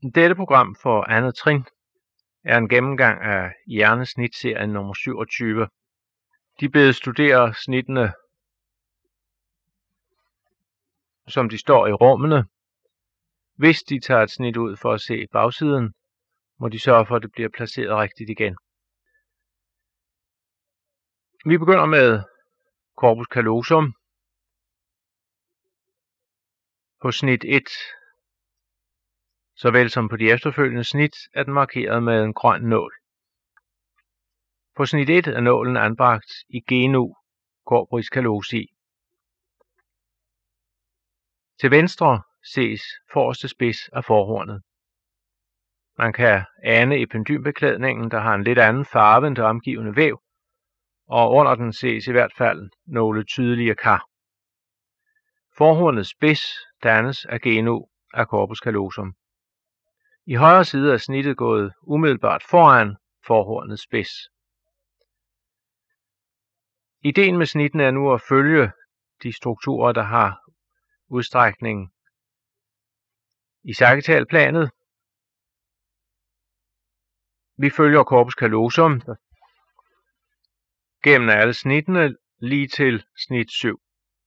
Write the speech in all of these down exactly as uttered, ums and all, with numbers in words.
Dette program for andet trin er en gennemgang af hjernesnitserien nummer syvogtyve. De bedes studere snittene, som de står i rummene. Hvis de tager et snit ud for at se bagsiden, må de sørge for, at det bliver placeret rigtigt igen. Vi begynder med corpus callosum. På snit et, såvel som på de efterfølgende snit, er den markeret med en grøn nål. På snit et er nålen anbragt i genu corporis callosi. Til venstre ses forreste spids af forhornet. Man kan ane ependymbeklædningen, der har en lidt anden farve end det omgivende væv, og under den ses i hvert fald nogle tydelige kar. Forhornets spids dannes af genu af corpus callosum. I højre side er snittet gået umiddelbart foran forhornets spids. Ideen med snittene er nu at følge de strukturer, der har udstrækning i sagittalplanet. Vi følger corpus callosum gennem alle snittene lige til snit syv.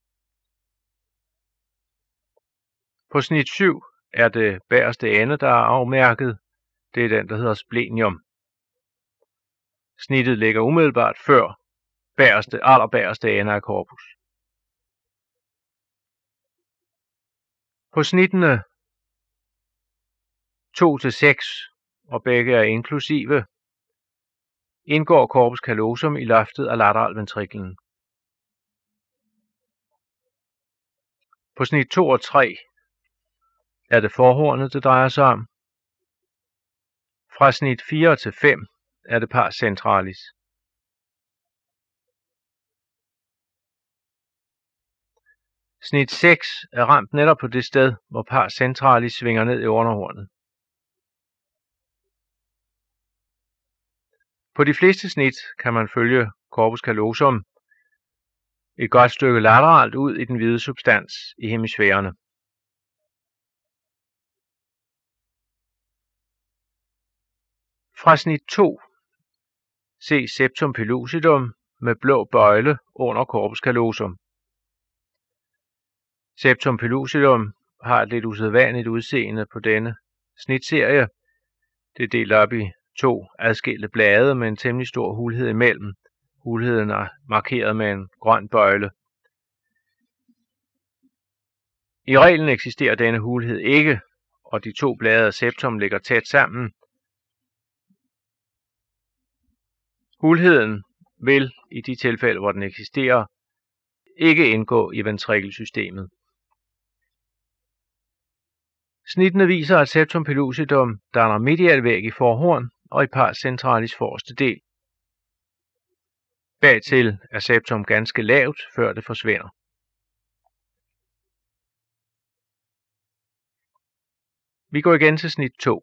På snit syv er det bagerste ende, der er afmærket. Det er den, der hedder splenium. Snittet ligger umiddelbart før bagerste, allerbæreste ende af corpus. På snittene to til seks, og begge er inklusive, indgår corpus callosum i loftet af lateralventriklen. På snit to og tre er det forhornet, det drejer sig om. Fra snit fire til fem er det pars centralis. Snit seks er ramt netop på det sted, hvor pars centralis svinger ned i underhornet. På de fleste snit kan man følge corpus callosum et godt stykke lateralt ud i den hvide substans i hemisfærerne. Fra snit to ses septum pellucidum med blå bøjle under corpus callosum. Septum pellucidum har et lidt usædvanligt udseende på denne snitserie. Det er delt op i to adskilte blade med en temmelig stor hulhed imellem. Hulheden er markeret med en grøn bøjle. I reglen eksisterer denne hulhed ikke, og de to blade af septum ligger tæt sammen. Hulheden vil, i de tilfælde, hvor den eksisterer, ikke indgå i ventrikelsystemet. Snittene viser, at septum pellucidum danner medialvæg i forhorn og i pars centralis forreste del. Bagtil er septum ganske lavt, før det forsvinder. Vi går igen til snit to.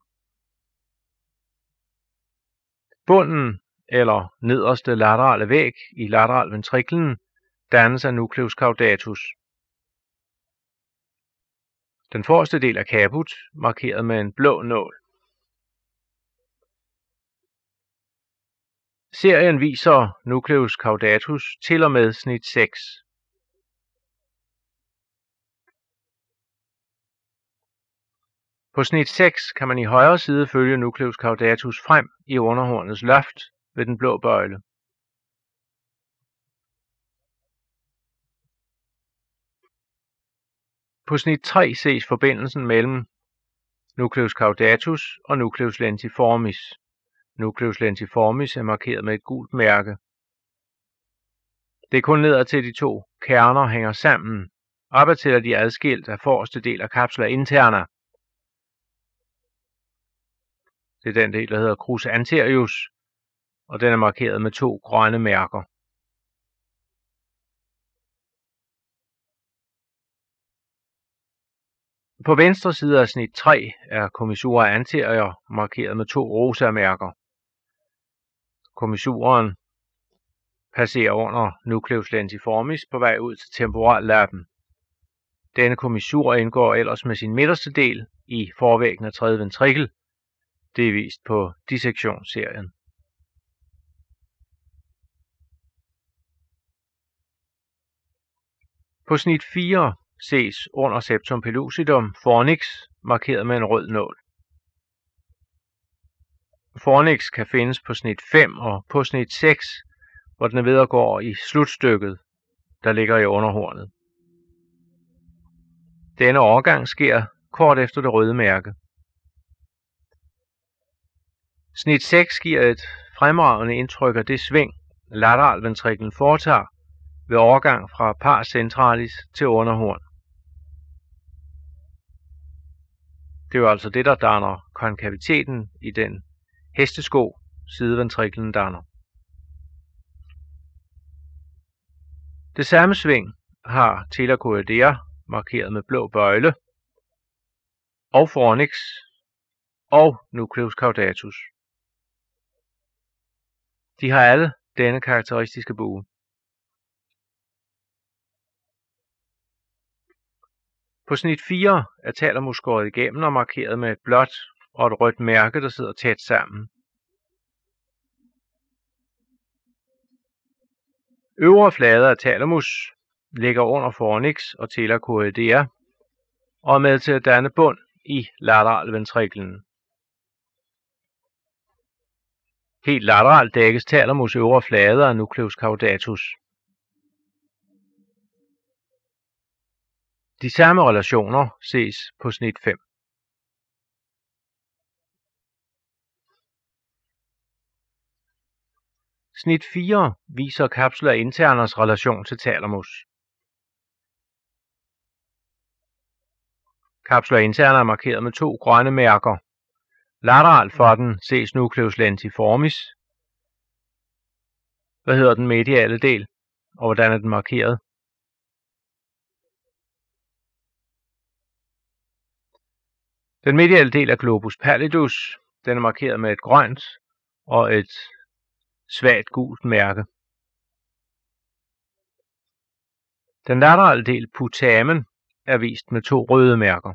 Bunden eller nederste laterale væg i lateralventriklen dannes af nucleus caudatus. Den forreste del er caput, markeret med en blå nål. Serien viser nucleus caudatus til og med snit seks. På snit seks kan man i højre side følge nucleus caudatus frem i underhornets loft ved den blå bøjle. På snit tre ses forbindelsen mellem nucleus caudatus og nucleus lentiformis. Nucleus lentiformis er markeret med et gult mærke. Det er kun nedad til de to kerner hænger sammen. Opad til er de adskilt af forreste del af capsula interna. Det er den del, der hedder crus anterius, og den er markeret med to grønne mærker. På venstre side af snit tre er commissura anterior markeret med to rosa mærker. Commissuren passerer under nucleus lentiformis på vej ud til temporallappen. Denne commissur indgår ellers med sin midterste del i forvæggen af tredje ventrikel. Det er vist på dissektionsserien. På snit fire ses under septum pellucidum fornix markeret med en rød nål. Fornix kan findes på snit fem og på snit seks, hvor den er ved at gå over i slutstykket, der ligger i underhornet. Denne overgang sker kort efter det røde mærke. Snit seks giver et fremragende indtryk af det sving, lateralventriklen foretager ved overgang fra pars centralis til underhorn. Det er jo altså det, der danner konkaviteten i den hestesko, sideventriklen danner. Det samme sving har telacoidea markeret med blå bøjle, og fornix og nucleus caudatus. De har alle denne karakteristiske bue. På snit fire er thalamus skåret igennem og markeret med et blåt og et rødt mærke, der sidder tæt sammen. Øvre flade af thalamus ligger under fornix og telacoidea og er med til at danne bund i lateralventriklen. Helt lateralt dækkes thalamus øvre flade af nucleus caudatus. De samme relationer ses på snit fem. Snit fire viser capsula interners relation til thalamus. Capsula interna er markeret med to grønne mærker. Lateralt for den ses nucleus lentiformis. Hvad hedder den mediale del, og hvordan er den markeret? Den mediale del er globus pallidus. Den er markeret med et grønt og et svagt gult mærke. Den laterale del, putamen, er vist med to røde mærker.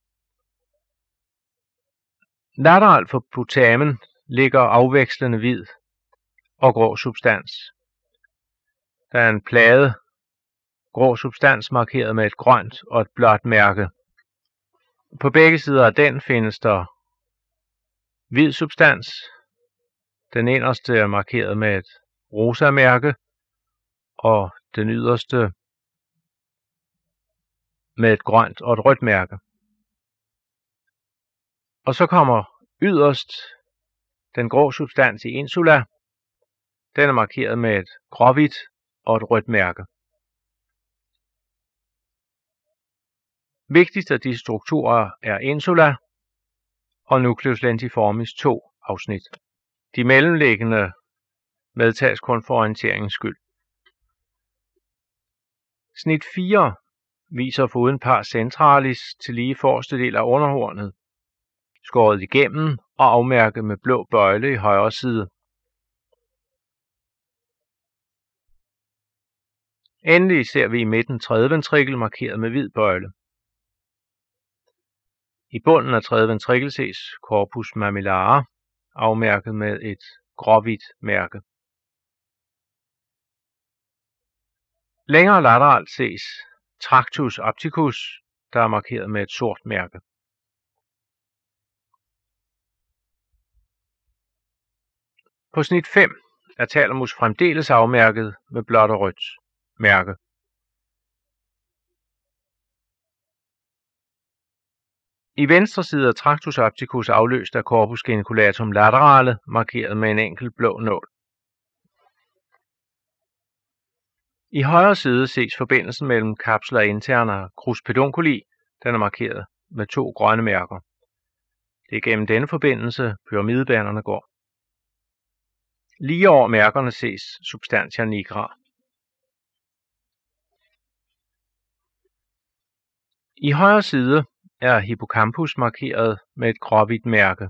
Lateralt for putamen ligger afvekslende hvid og grå substans. Der er en plade grå substans markeret med et grønt og et blåt mærke. På begge sider af den findes der hvid substans. Den inderste er markeret med et rosa mærke, og den yderste med et grønt og et rødt mærke. Og så kommer yderst den grå substans i insula. Den er markeret med et gråhvidt og et rødt mærke. Vigtigst af disse strukturer er insula og nucleus lentiformis to afsnit. De mellemliggende medtages kun for orienteringens skyld. Snit fire viser foruden pars centralis til lige forreste del af underhornet, skåret igennem og afmærket med blå bøjle i højre side. Endelig ser vi i midten tredje ventrikel markeret med hvid bøjle. I bunden af tredje ventrikel ses corpus mammillare, afmærket med et gråhvidt mærke. Længere lateralt ses tractus apticus, der er markeret med et sort mærke. På snit fem er thalamus fremdeles afmærket med blåt og rødt mærke. I venstre side er tractus apticus afløst af corpus geniculatum laterale, markeret med en enkelt blå nål. I højre side ses forbindelsen mellem capsula interna og crus pedunculi. Den er markeret med to grønne mærker. Det er gennem denne forbindelse, pyramidebanerne går. Lige over mærkerne ses substantia nigra. I højre side er hippocampus markeret med et gråhvidt mærke.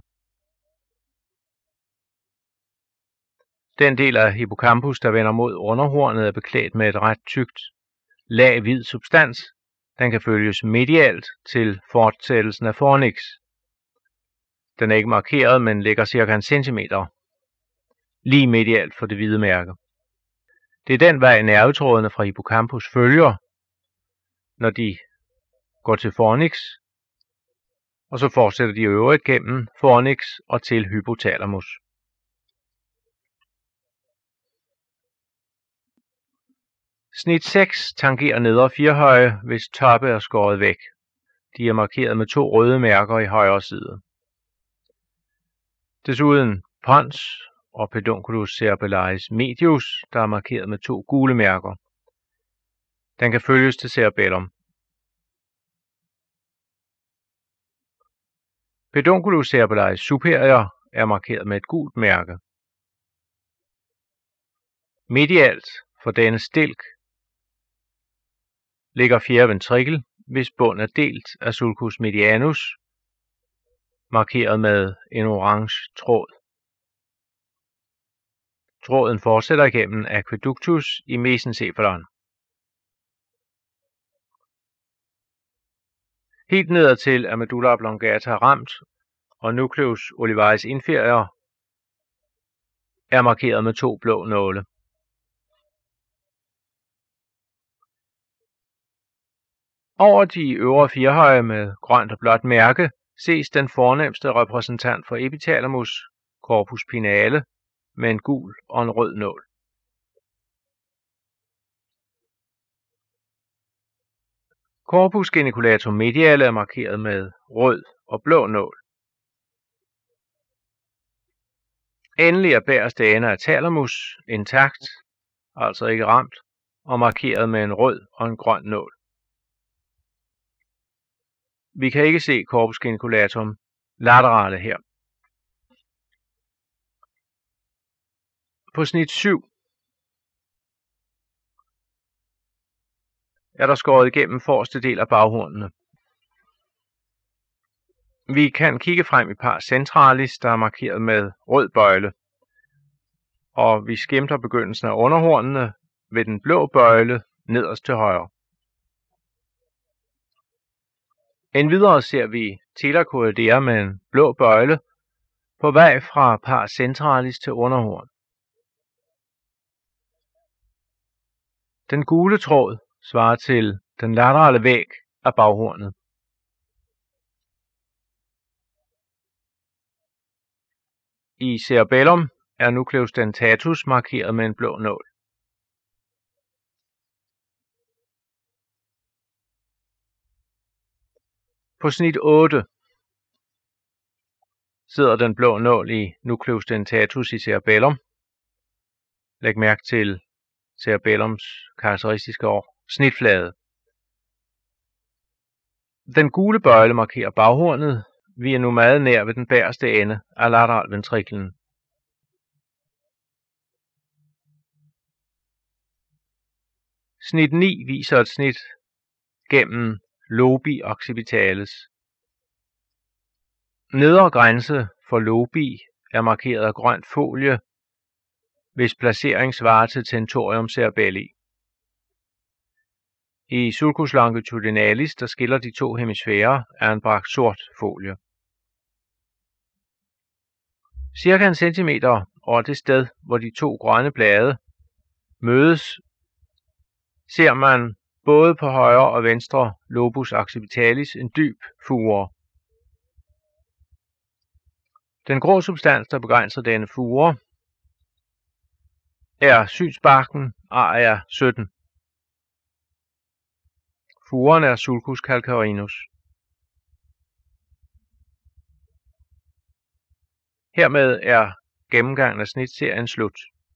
Den del af hippocampus, der vender mod underhornet, er beklædt med et ret tykt lag hvid substans, Den kan følges medialt til fortsættelsen af fornix. Den er ikke markeret, men ligger cirka en centimeter lige medialt for det hvide mærke. Det er den vej nervetrådene fra hippocampus følger, når de går til fornix, og så fortsætter de øvrigt gennem fornix og til hypotalamus. Snit seks tangerer nedre firhøje, hvis toppe er skåret væk. De er markeret med to røde mærker i højre side. Desuden pons og pedunculus cerebellaris medius, der er markeret med to gule mærker. Den kan følges til cerebellum. Pedunculus cerebellaris superior er markeret med et gult mærke. Medialt for denne stilk ligger fjerde ventrikel, hvis bund er delt af sulcus medianus, markeret med en orange tråd. Tråden fortsætter igennem aqueductus i mesencephalon. Helt nedadtil er medulla oblongata ramt, og nucleus olivaris inferior er markeret med to blå nåle. Over de øvre firhøje med grønt og blåt mærke ses den fornemste repræsentant for epithalamus, corpus pineale, med en gul og en rød nål. Corpus geniculatum mediale er markeret med rød og blå nål. Endelig er bagerste ende af thalamus intakt, altså ikke ramt, og markeret med en rød og en grøn nål. Vi kan ikke se corpus geniculatum laterale her. På snit syv er der skåret igennem forreste del af baghornene. Vi kan kigge frem i pars centralis, der er markeret med rød bøjle, og vi skimter begyndelsen af underhornene ved den blå bøjle nederst til højre. Endvidere ser vi telachoidea med en blå bøjle på vej fra pars centralis til underhorn. Den gule tråd svarer til den laterale væg af baghornet. I cerebellum er nucleus dentatus markeret med en blå nål. På snit otte sidder den blå nål i nucleus dentatus i cerebellum. Læg mærke til cerebellums karakteristiske snitflade. Den gule bøjle markerer baghornet. Vi er nu meget nær ved den bagerste ende af lateralventriklen. Snit ni viser et snit gennem lobi occipitalis. Nedre grænse for lobi er markeret af grønt folie, hvis placering svarer til tentorium cerebelli. I sulcus longitudinalis, der skiller de to hemisfærer, er anbragt sort folie. Cirka en centimeter over det sted, hvor de to grønne blade mødes, ser man både på højre og venstre lobus occipitalis en dyb fure. Den grå substans, der begrænser denne fure, er synsbarken area sytten. Furen er sulcus calcarinus. Hermed er gennemgangen af snitserien slut.